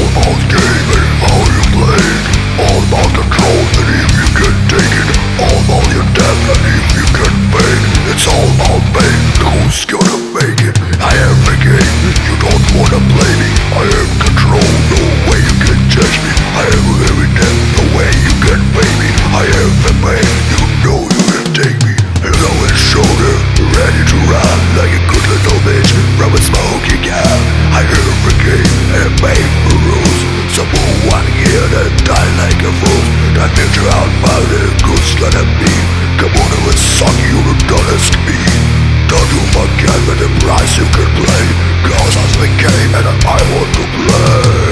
about game and how you play it. All about control and if you can take it. All about your death and if you can pay it. It's all about me, who's gonna make it? I am the game, you don't wanna play me. I am control, no way you can judge me. I am every death, no way you can pay me. I am the pain, you know you can take me. Low and shoulder, ready to run like a good little bitch from a smoking gun. I am the game and make the rules. Someone one here that die like a fool. That picture out by the goods let it be. Come on, it will suck you, don't ask me. Don't you forget with the price you can play. Cause that's the game and I want to play.